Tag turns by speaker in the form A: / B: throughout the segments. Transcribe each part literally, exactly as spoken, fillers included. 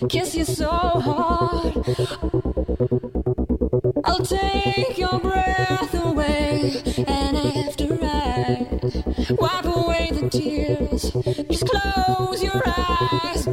A: kiss you so hard. I'll take your breath away, and after I wipe away the tears, just close your eyes.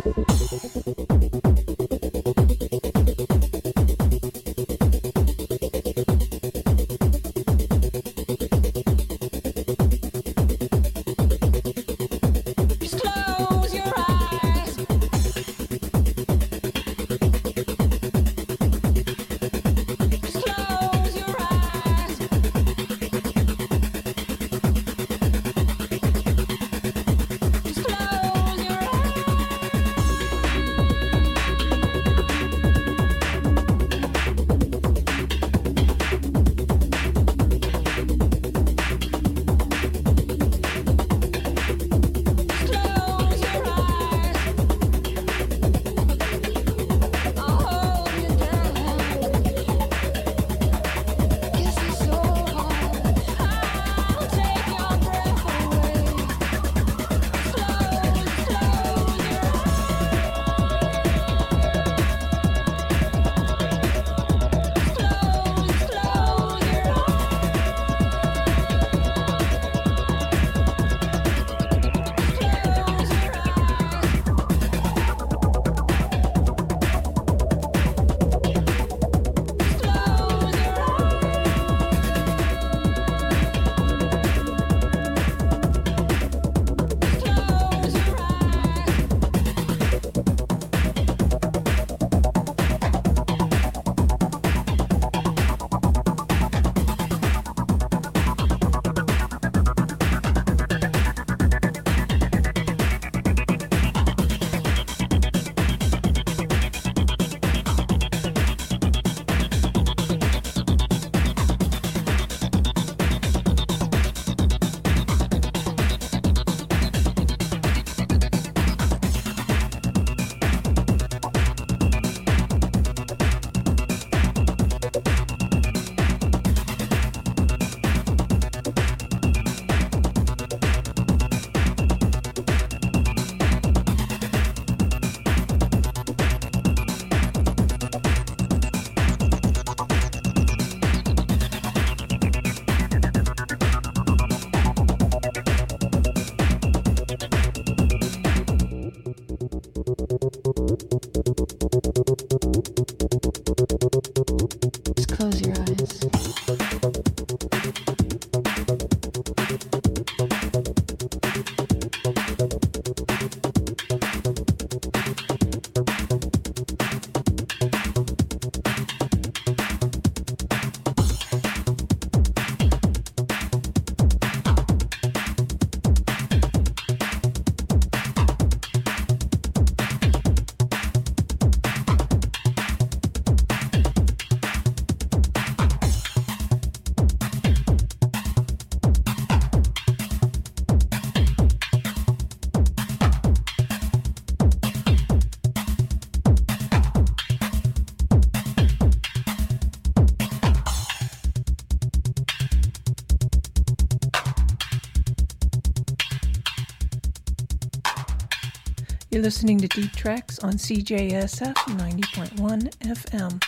B: You're listening to Deep Tracks on C J S F ninety point one F M.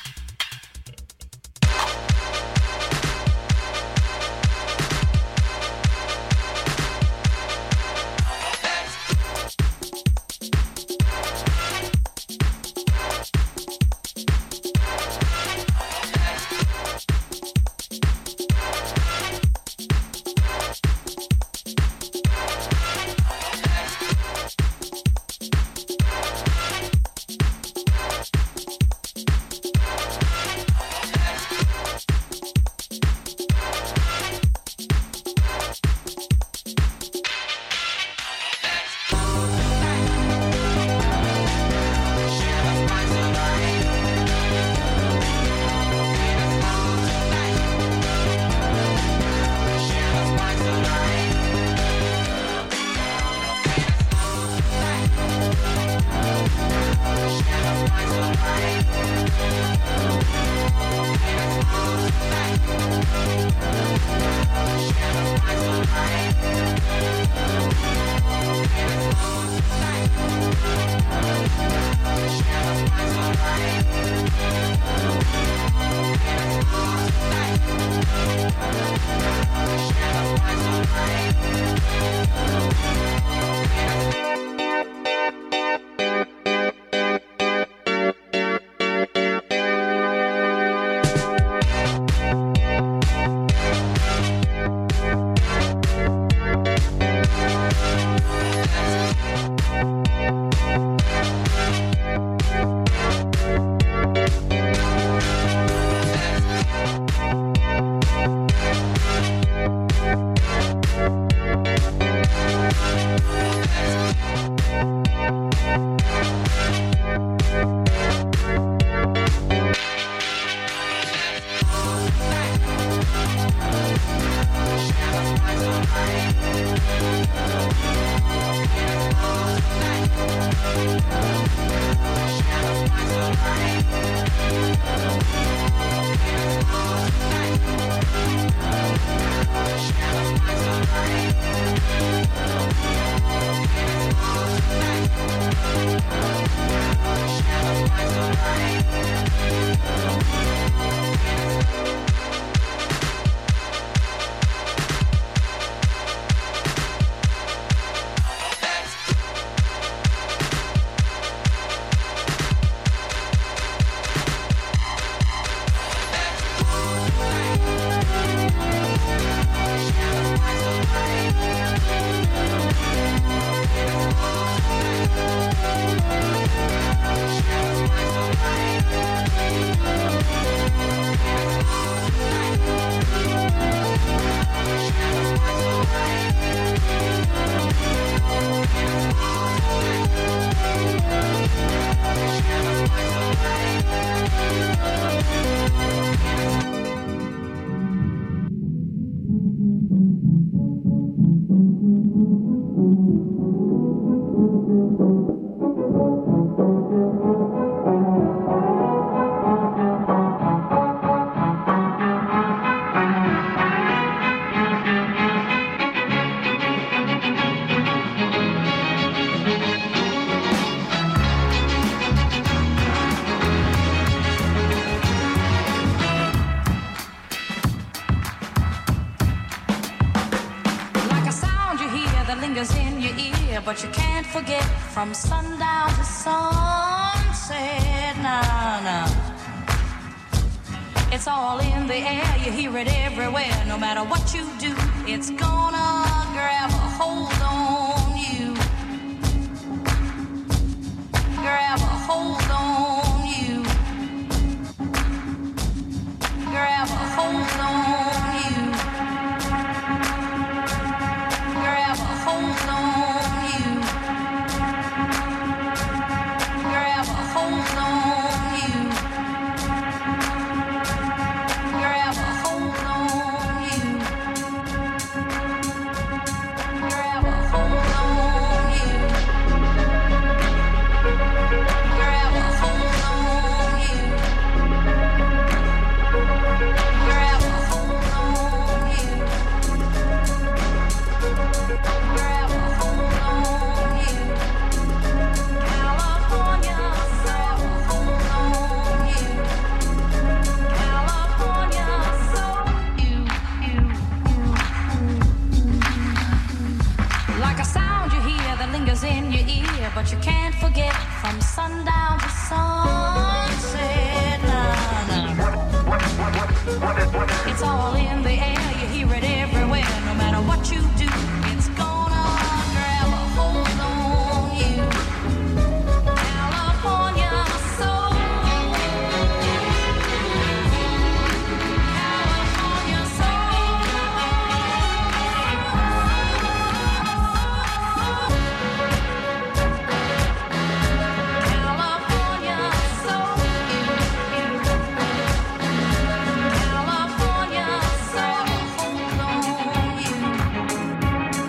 C: But you can't forget from sundown to sunset. Nah, nah. It's all in the air, you hear it everywhere. No matter what you do, it's gonna grab a hold on you. Grab a hold on you. Grab a hold on you. Grab a hold on. But you can't forget from sundown to sunset. Nah, nah. It's all in the air, you hear it everywhere. No matter what you do, it's gonna grab a hold on you. California soul. California soul. California soul.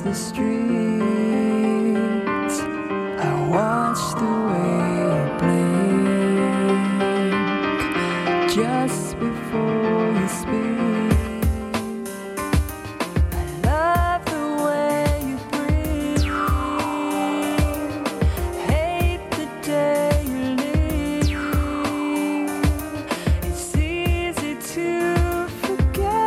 D: the streets. I watch the way you blink just before you speak. I love the way you breathe. Hate the day you leave. It's easy to forget.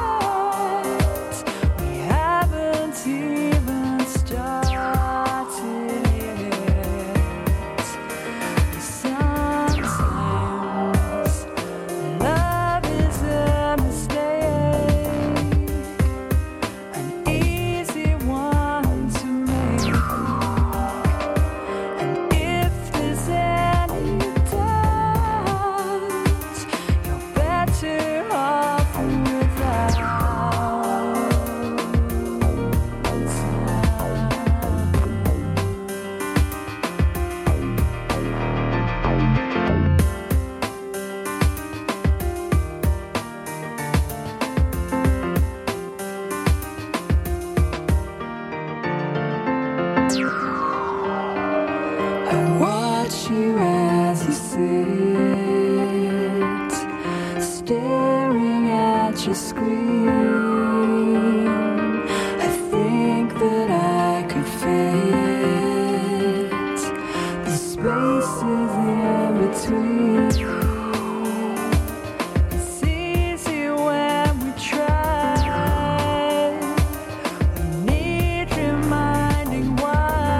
D: We haven't even started yet. Sometimes love is a mistake, an easy one to make. And if there's any doubt, you're better off without I watch you as you sit, staring at your screen. I think that I could fit the spaces in between. It's easy when we try. We need reminding why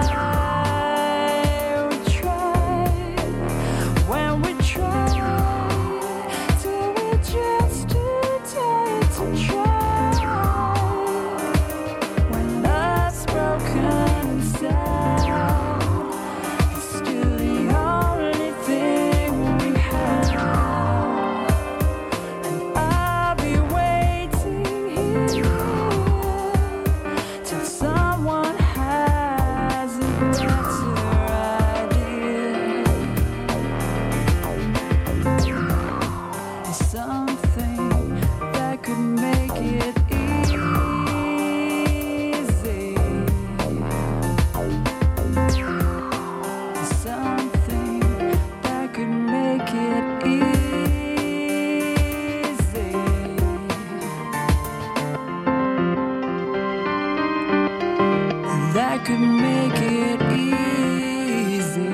D: we try. When we try, do we just too tired to try? When love's broken inside, it's still the only thing we have. And I'll be waiting here till someone has a better idea. There's something that could make it easy. There's something that could make it easy. That could make it easy.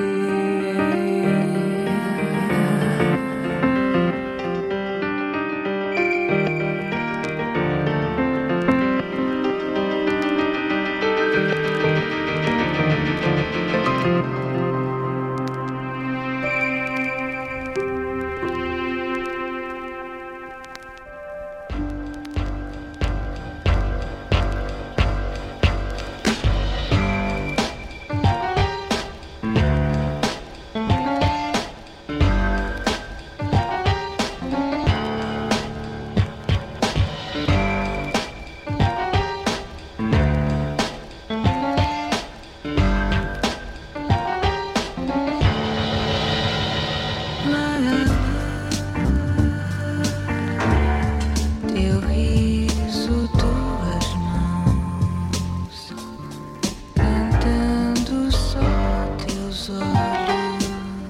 D: Teu riso, tuas mãos, cantando só teus olhos.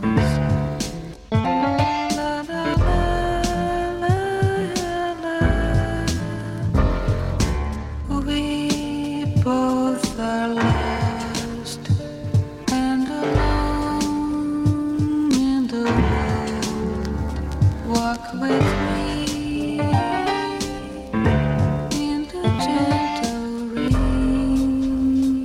D: La la la la la. We both are lost and alone in the world. Walk with me in the gentle rain.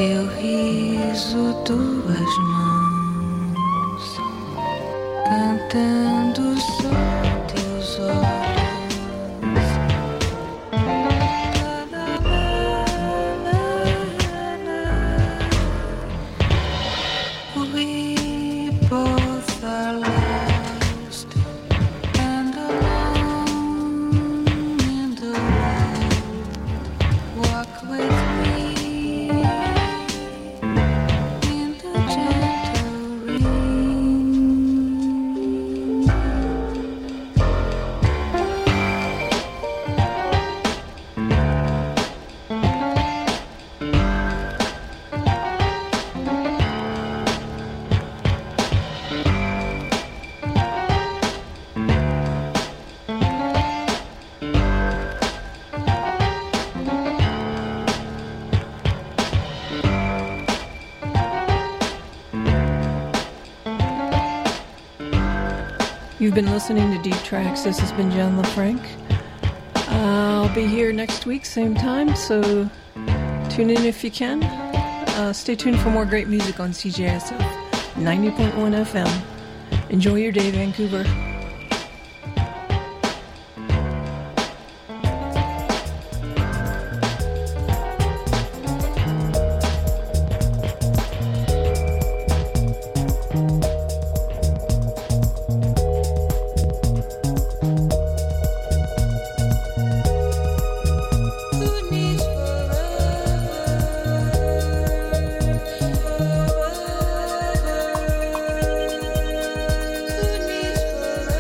D: teu riso, tuas mãos, cantando só teus olhos. We both are lost and alone in the world. Walk with me in the gentle rain.
B: You've been listening to Deep Tracks. This has been John LaFranc. Uh, I'll be here next week, same time, so tune in if you can. Uh, stay tuned for more great music on C J S F ninety point one F M. Enjoy your day, Vancouver.
D: Who needs forever?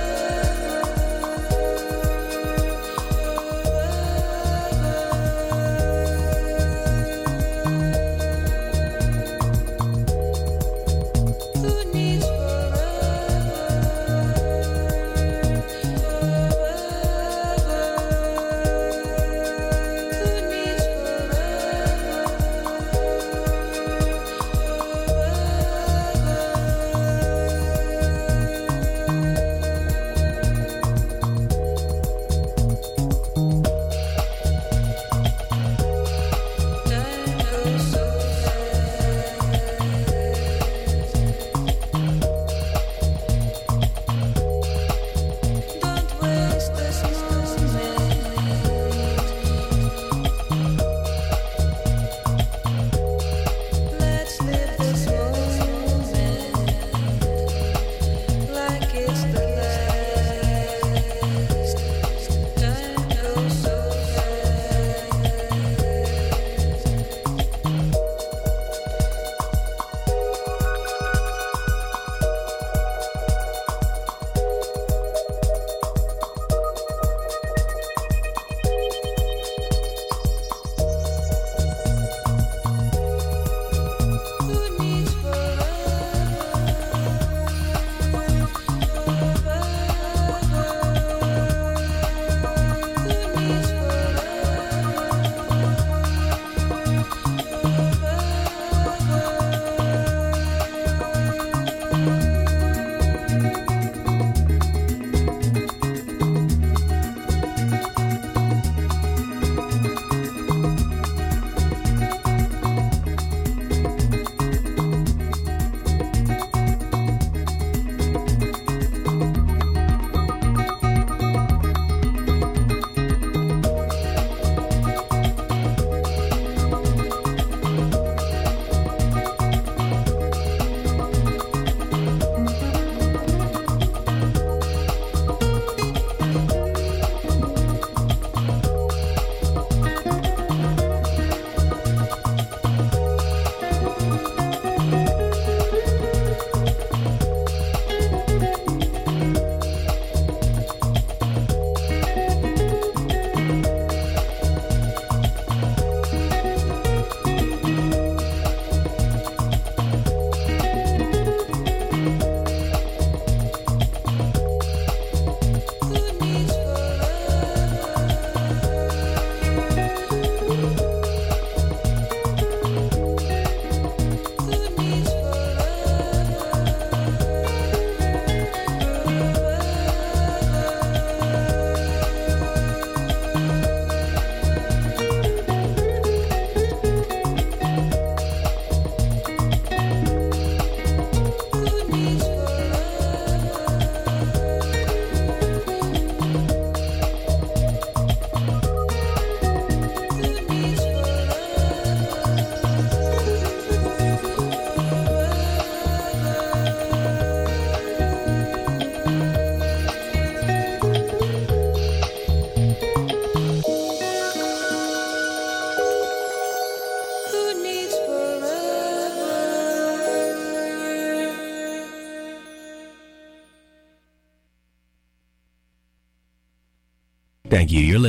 E: Thank you. You're listening.